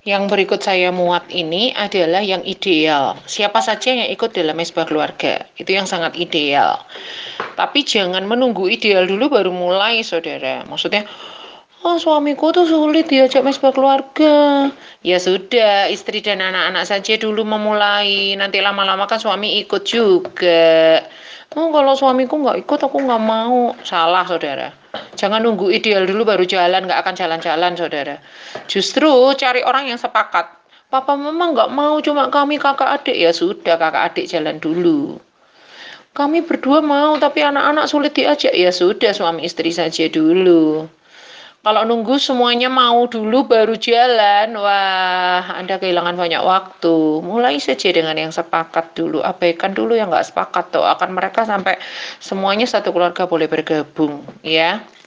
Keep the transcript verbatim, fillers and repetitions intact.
Yang berikut saya muat ini adalah yang ideal. Siapa saja yang ikut dalam mesbah keluarga, itu yang sangat ideal. Tapi jangan menunggu ideal dulu baru mulai, saudara. Maksudnya, oh suamiku tuh sulit diajak mesbah keluarga. Ya sudah, istri dan anak-anak saja dulu memulai. Nanti lama-lama kan suami ikut juga. Oh kalau suamiku nggak ikut, aku nggak mau. Salah, saudara. Jangan nunggu ideal dulu baru jalan, nggak akan jalan-jalan, saudara. Justru cari orang yang sepakat. Papa mama nggak mau, cuma kami kakak adik. Ya sudah, kakak adik jalan dulu. Kami berdua mau, tapi anak-anak sulit diajak. Ya sudah, suami istri saja dulu. Kalau nunggu semuanya mau dulu baru jalan, wah Anda kehilangan banyak waktu. Mulai saja dengan yang sepakat dulu, abaikan dulu yang nggak sepakat. Tuh akan mereka sampai semuanya satu keluarga boleh bergabung, ya.